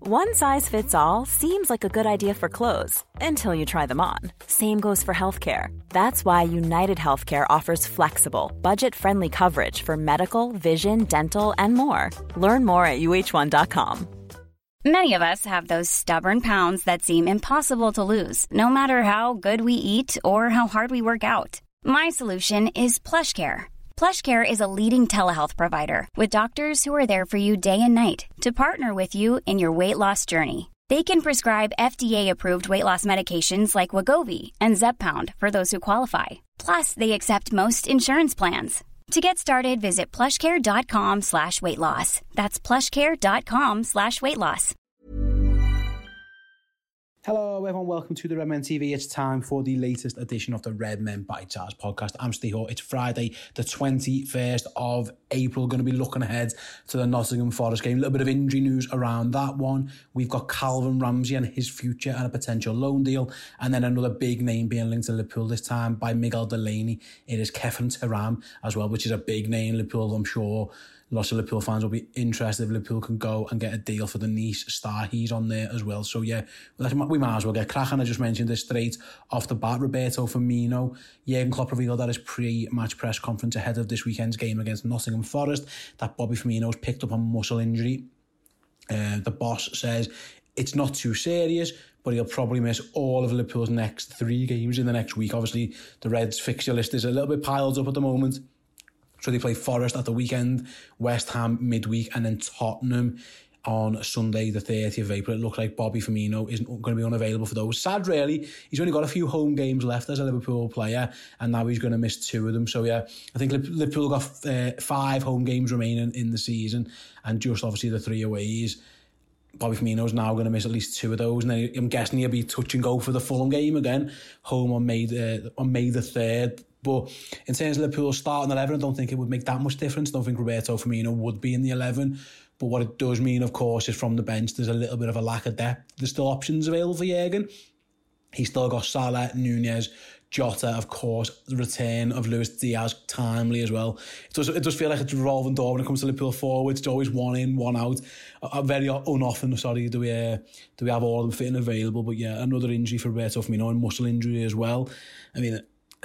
One size fits all seems like a good idea for clothes until you try them on. Same goes for healthcare. That's why United Healthcare offers flexible, budget-friendly coverage for medical, vision, dental, and more. Learn more at uh1.com. Many of us have those stubborn pounds that seem impossible to lose, no matter how good we eat or how hard we work out. My solution is PlushCare. PlushCare is a leading telehealth provider with doctors who are there for you day and night to partner with you in your weight loss journey. They can prescribe FDA-approved weight loss medications like Wegovy and Zepbound for those who qualify. Plus, they accept most insurance plans. To get started, visit plushcare.com/weightloss. That's plushcare.com/weightloss. Hello everyone, welcome to the Red Men TV. It's time for the latest edition of the Red Men Bite Size podcast. I'm Steve Hall. It's Friday, the 21st of April. Going to be looking ahead to the Nottingham Forest game. A little bit of injury news around that one. We've got Calvin Ramsey and his future and a potential loan deal. And then another big name being linked to Liverpool, this time by Miguel Delaney. It is Kefren Turam as well, which is a big name. Liverpool, I'm sure lots of Liverpool fans will be interested if Liverpool can go and get a deal for the Nice star. He's on there as well. So yeah, we might as well get cracking. I just mentioned this straight off the bat. Roberto Firmino, Jurgen Klopp revealed at his pre-match press conference ahead of this weekend's game against Nottingham Forest that Bobby Firmino's picked up a muscle injury. The boss says it's not too serious, but he'll probably miss all of Liverpool's next 3 games in the next week. Obviously, the Reds' fixture list is a little bit piled up at the moment. So they play Forest at the weekend, West Ham midweek, and then Tottenham on Sunday, the 30th of April. It looks like Bobby Firmino isn't going to be unavailable for those. Sad, really. He's only got a few home games left as a Liverpool player, and now he's going to miss 2 of them. So, yeah, I think Liverpool got 5 home games remaining in the season, and just obviously the 3 aways. Bobby Firmino's now going to miss at least 2 of those, and then I'm guessing he'll be touch and go for the Fulham game again, home on May the 3rd. But in terms of Liverpool's starting 11, I don't think it would make that much difference. I don't think Roberto Firmino would be in the 11. But what it does mean, of course, is from the bench, there's a little bit of a lack of depth. There's still options available for Jurgen. He's still got Salah, Nunez, Jota, of course, the return of Luis Diaz, timely as well. It does feel like it's a revolving door when it comes to Liverpool forwards. It's always one in, one out. Very unoften, do we have all of them fitting available. But yeah, another injury for Roberto Firmino, and muscle injury as well. I mean,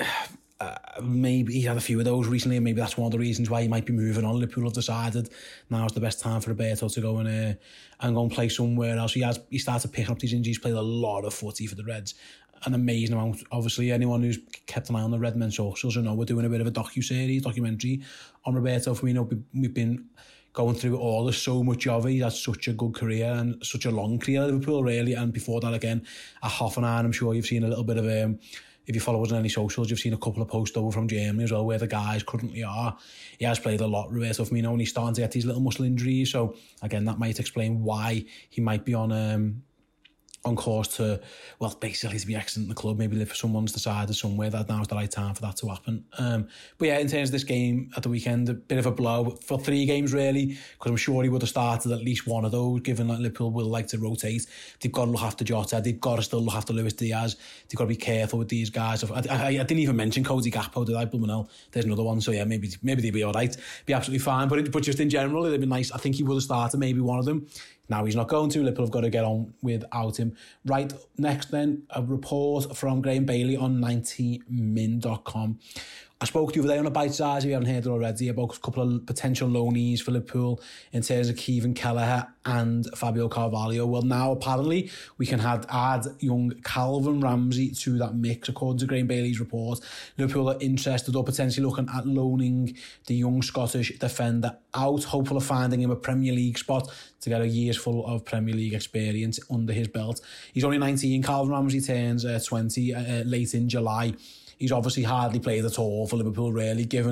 maybe he had a few of those recently, and maybe that's one of the reasons why he might be moving on. Liverpool have decided now's the best time for Roberto to go and go and play somewhere else. He started picking up these injuries, played a lot of footy for the Reds, an amazing amount. Obviously, anyone who's kept an eye on the Red Men socials will know we're doing a bit of a documentary on Roberto Firmino. We've been going through it all. There's so much of it. He's had such a good career and such a long career at Liverpool, really. And before that, again, at Hoffenheim, I'm sure you've seen a little bit of if you follow us on any socials, you've seen a couple of posts over from Germany as well, where the guys currently are. He has played a lot, Roberto Firmino, and he's starting to get these little muscle injuries. So, again, that might explain why he might be on course to, well, basically to be exiting the club. Maybe someone's decided somewhere that now's the right time for that to happen. But yeah, in terms of this game at the weekend, a bit of a blow for 3 games really, because I'm sure he would have started at least one of those, given that Liverpool will like to rotate. They've got to look after Jota, they've got to still look after Luis Diaz, they've got to be careful with these guys. I didn't even mention Cody Gakpo, did I? But there's another one, so yeah, maybe they'd be all right, be absolutely fine. But just in general, it'd be nice. I think he would have started maybe one of them. Now he's not going to. Liverpool have got to get on without him. Right, next then, a report from Graham Bailey on 90min.com. I spoke the other day on a bite size, if you haven't heard it already, about a couple of potential loanees for Liverpool in terms of Kevin Kelleher and Fabio Carvalho. Well, now apparently we can add young Calvin Ramsey to that mix, according to Graham Bailey's report. Liverpool are interested or potentially looking at loaning the young Scottish defender out, hopeful of finding him a Premier League spot to get a year's full of Premier League experience under his belt. He's only 19, Calvin Ramsey turns 20 late in July. He's obviously hardly played at all for Liverpool, really, given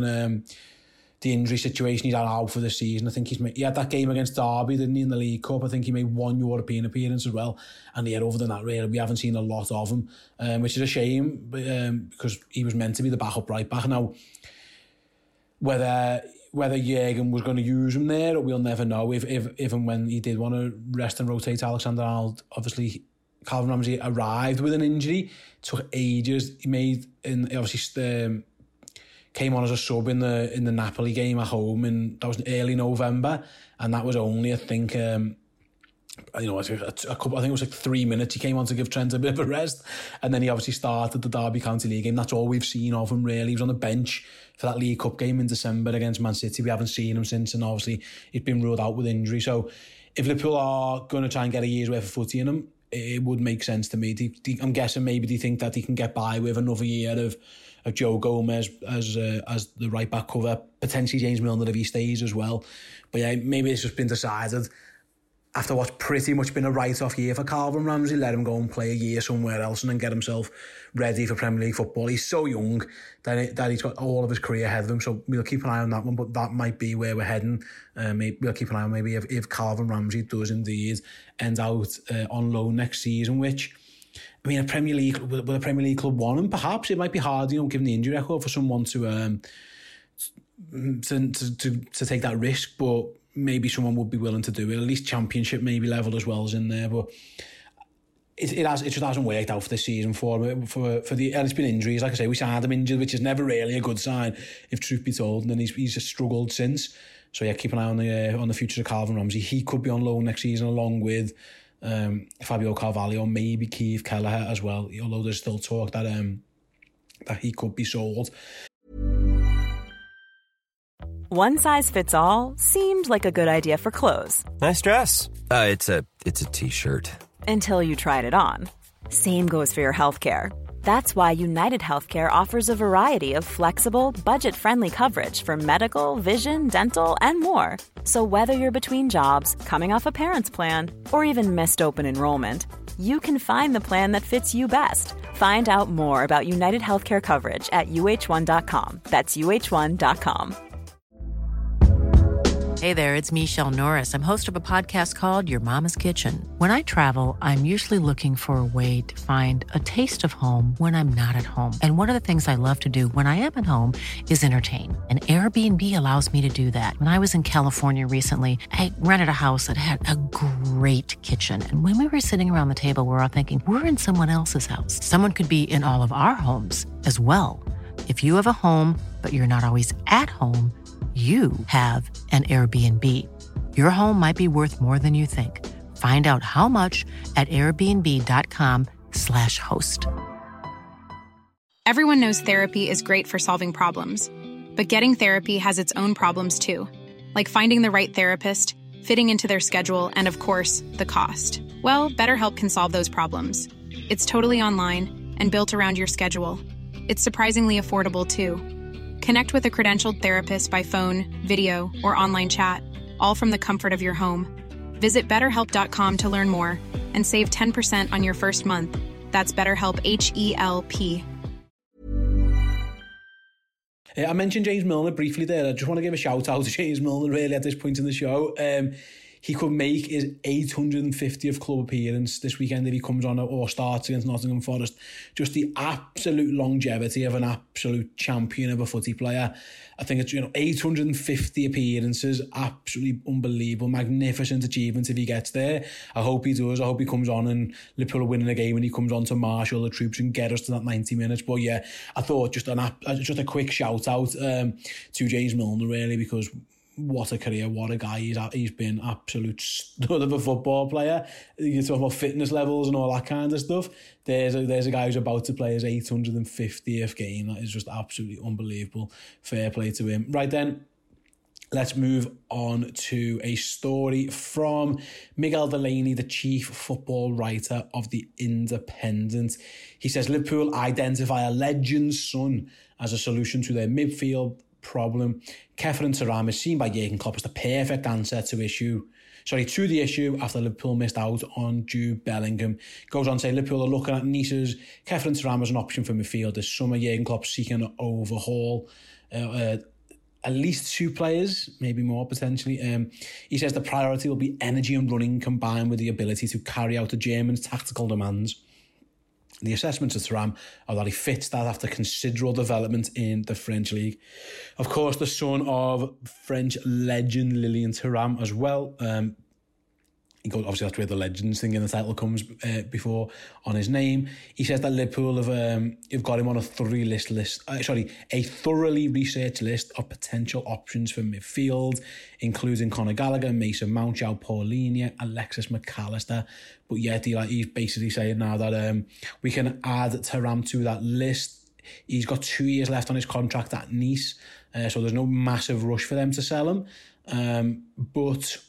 the injury situation he's had out for the season. I think he had that game against Derby, didn't he, in the League Cup? I think he made 1 European appearance as well. And yeah, other than that, really, we haven't seen a lot of him, which is a shame, because he was meant to be the backup right back. Now, whether Jurgen was going to use him there, we'll never know. If and when he did want to rest and rotate Alexander-Arnold, obviously Calvin Ramsey arrived with an injury. Took ages. He came on as a sub in the Napoli game at home, and that was early November, and that was only, I think, you know, a couple, I think it was like 3 minutes he came on to give Trent a bit of a rest, and then he obviously started the Derby County League game. That's all we've seen of him, really. He was on the bench for that League Cup game in December against Man City. We haven't seen him since, and obviously he's been ruled out with injury. So if Liverpool are going to try and get a year's worth of footy in him, it would make sense to me. I'm guessing maybe they think that he can get by with another year of Joe Gomez as the right back cover, potentially James Milner if he stays as well. But yeah, maybe it's just been decided after what's pretty much been a write-off year for Calvin Ramsey, let him go and play a year somewhere else and then get himself ready for Premier League football. He's so young that he's got all of his career ahead of him, so we'll keep an eye on that one, but that might be where we're heading. We'll keep an eye on maybe if Calvin Ramsey does indeed end out on loan next season, which, I mean, a Premier League, with a Premier League club won him, perhaps it might be hard, you know, given the injury record, for someone to take that risk, but maybe someone would be willing to do it. At least Championship maybe level as well as in there, but it just hasn't worked out for this season for him. And it's been injuries, like I say. We signed him injured, which is never really a good sign, if truth be told. And then he's just struggled since. So yeah, keep an eye on the future of Calvin Ramsey. He could be on loan next season along with Fabio Carvalho, maybe Keith Kelleher as well. Although there's still talk that he could be sold. One size fits all seemed like a good idea for clothes. Nice dress. It's a t-shirt. Until you tried it on. Same goes for your healthcare. That's why United Healthcare offers a variety of flexible, budget-friendly coverage for medical, vision, dental, and more. So whether you're between jobs, coming off a parent's plan, or even missed open enrollment, you can find the plan that fits you best. Find out more about United Healthcare coverage at uh1.com. That's uh1.com. Hey there, it's Michelle Norris. I'm host of a podcast called Your Mama's Kitchen. When I travel, I'm usually looking for a way to find a taste of home when I'm not at home. And one of the things I love to do when I am at home is entertain. And Airbnb allows me to do that. When I was in California recently, I rented a house that had a great kitchen. And when we were sitting around the table, we were all thinking, we're in someone else's house. Someone could be in all of our homes as well. If you have a home, but you're not always at home, you have an Airbnb. Your home might be worth more than you think. Find out how much at airbnb.com/host. Everyone knows therapy is great for solving problems, but getting therapy has its own problems too, like finding the right therapist, fitting into their schedule, and of course, the cost. Well, BetterHelp can solve those problems. It's totally online and built around your schedule. It's surprisingly affordable too. Connect with a credentialed therapist by phone, video, or online chat, all from the comfort of your home. Visit BetterHelp.com to learn more and save 10% on your first month. That's BetterHelp, H-E-L-P. I mentioned James Milner briefly there. I just want to give a shout out to James Milner really at this point in the show. He could make his 850th club appearance this weekend if he comes on or starts against Nottingham Forest. Just the absolute longevity of an absolute champion of a footy player. I think it's 850 appearances, absolutely unbelievable, magnificent achievement if he gets there. I hope he does. I hope he comes on and Liverpool are winning a game and he comes on to marshal the troops and get us to that 90 minutes. But yeah, I thought just a quick shout out to James Milner really, because what a career, what a guy. He's been absolute stud of a football player. You talk about fitness levels and all that kind of stuff. There's a guy who's about to play his 850th game. That is just absolutely unbelievable. Fair play to him. Right then, let's move on to a story from Miguel Delaney, the chief football writer of The Independent. He says Liverpool identify a legend's son as a solution to their midfield problem. Khéphren Thuram is seen by Jurgen Klopp as the perfect answer to the issue after Liverpool missed out on Jude Bellingham. Goes on to say Liverpool are looking at Nice's Khéphren Thuram as an option for midfield this summer. Jurgen Klopp seeking an overhaul. At least two players, maybe more potentially. He says the priority will be energy and running combined with the ability to carry out the Germans' tactical demands. The assessments of Thuram are that he fits that after considerable development in the French league. Of course, the son of French legend Lilian Thuram as well. He goes, obviously that's where the Legends thing in the title comes before on his name. He says that Liverpool have got him on a thoroughly researched list of potential options for midfield, including Conor Gallagher, Mason Mount, João Paulinho, Alexis McAllister. But yet he's basically saying now that we can add Thuram to that list. He's got 2 years left on his contract at Nice, so there's no massive rush for them to sell him. But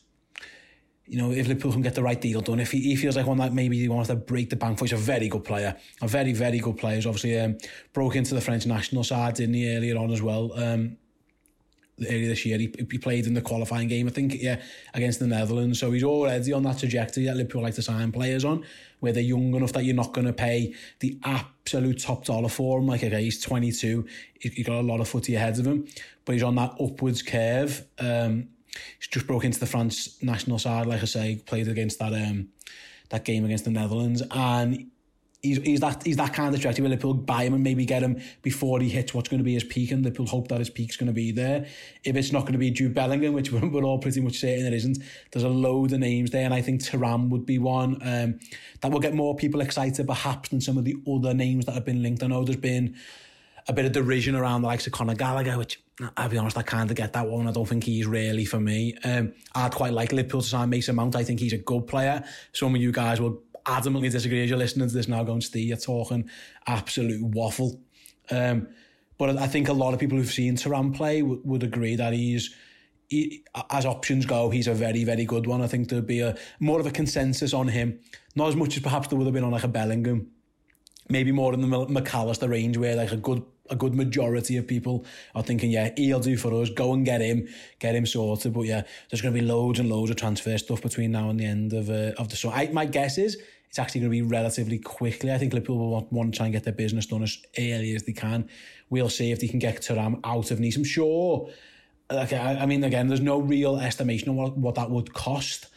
if Liverpool can get the right deal done, if he feels like one that maybe he wants to break the bank for, he's a very good player. A very, very good player. He's obviously broke into the French national side, didn't he, earlier on as well. Earlier this year, he played in the qualifying game, I think, against the Netherlands. So he's already on that trajectory that Liverpool like to sign players on, where they're young enough that you're not going to pay the absolute top dollar for him. Like, okay, he's 22, he's got a lot of footy ahead of him, but he's on that upwards curve. He's just broke into the France national side, like I say, played against that game against the Netherlands, and he's that kind of trajectory where Liverpool buy him and maybe get him before he hits what's going to be his peak, and Liverpool hope that his peak's going to be there. If it's not going to be Jude Bellingham, which we're all pretty much certain it isn't, there's a load of names there, and I think Thuram would be one that will get more people excited perhaps than some of the other names that have been linked. I know there's been a bit of derision around the likes of Conor Gallagher, which, I'll be honest, I kind of get that one. I don't think he's really for me. I'd quite like Liverpool to sign Mason Mount. I think he's a good player. Some of you guys will adamantly disagree as you're listening to this now, going, Steve, you're talking absolute waffle. But I think a lot of people who've seen Thuram play would agree that as options go, he's a very, very good one. I think there'd be more of a consensus on him. Not as much as perhaps there would have been on like a Bellingham. Maybe more in the McAllister range, where like a good majority of people are thinking, yeah, he'll do for us, go and get him sorted. But yeah, there's going to be loads and loads of transfer stuff between now and the end of the summer. My guess is it's actually going to be relatively quickly. I think Liverpool will want to try and get their business done as early as they can. We'll see if they can get Thuram out of Nice. I'm sure, I mean, again, there's no real estimation on what that would cost.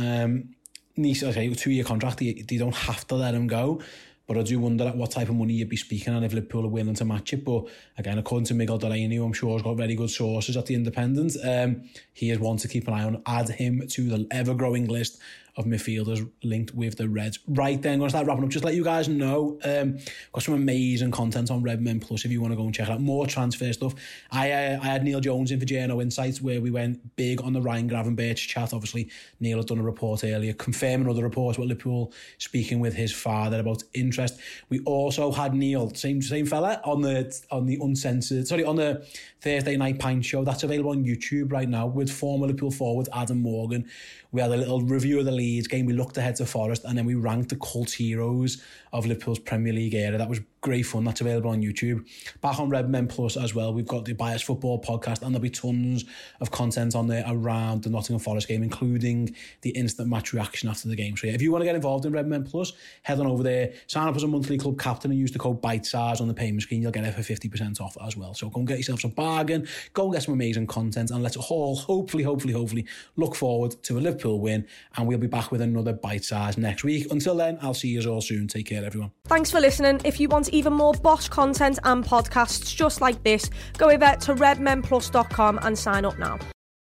Nice, okay, 2-year contract, they don't have to let him go. But I do wonder at what type of money you'd be speaking on if Liverpool are willing to match it. But again, according to Miguel Delaney, who I'm sure has got very good sources at the Independent, he is one to keep an eye on. Add him to the ever-growing list of midfielders linked with the Reds. Right then, I'm going to start wrapping up. Just let you guys know, got some amazing content on Redmen Plus if you want to go and check it out. More transfer stuff. I had Neil Jones in for JNO Insights, where we went big on the Ryan Gravenberch chat. Obviously, Neil had done a report earlier confirming other reports about Liverpool speaking with his father about interest. We also had Neil, same fella, on the uncensored, on the Thursday Night Pint Show. That's available on YouTube right now with former Liverpool forward Adam Morgan. We had a little review of the Leeds game. We looked ahead to Forest, and then we ranked the cult heroes of Liverpool's Premier League era. That was great fun. That's available on YouTube. Back on Redmen Plus as well, we've got the Bias Football podcast, and there'll be tons of content on there around the Nottingham Forest game, including the instant match reaction after the game. So yeah, if you want to get involved in Redmen Plus, head on over there, sign up as a monthly club captain and use the code BITESIZE on the payment screen. You'll get it for 50% off as well. So go and get yourself some bargain, go and get some amazing content, and let's all hopefully look forward to a Liverpool win, and we'll be back with another Bite Size next week. Until then, I'll see you all soon. Take care, everyone. Thanks for listening. If you want even more Bosch content and podcasts just like this, go over to redmenplus.com and sign up now.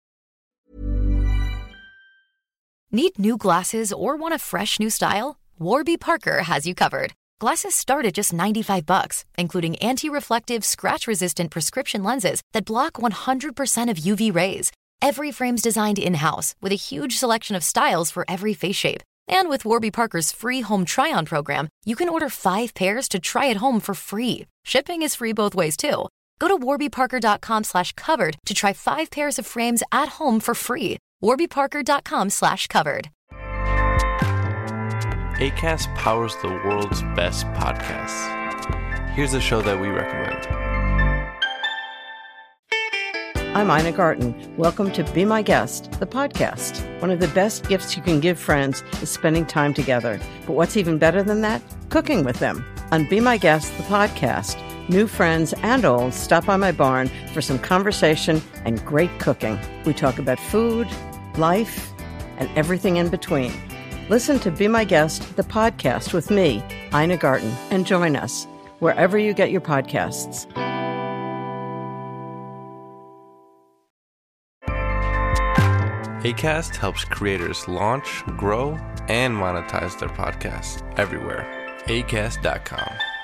Need new glasses or want a fresh new style? Warby Parker has you covered. Glasses start at just $95, including anti-reflective, scratch-resistant prescription lenses that block 100% of UV rays. Every frame's designed in-house with a huge selection of styles for every face shape. And with Warby Parker's free home try-on program, you can order 5 pairs to try at home for free. Shipping is free both ways, too. Go to warbyparker.com/covered to try 5 pairs of frames at home for free. warbyparker.com/covered. Acast powers the world's best podcasts. Here's a show that we recommend. I'm Ina Garten. Welcome to Be My Guest, the podcast. One of the best gifts you can give friends is spending time together. But what's even better than that? Cooking with them. On Be My Guest, the podcast, new friends and old stop by my barn for some conversation and great cooking. We talk about food, life, and everything in between. Listen to Be My Guest, the podcast with me, Ina Garten, and join us wherever you get your podcasts. Acast helps creators launch, grow, and monetize their podcasts everywhere. Acast.com.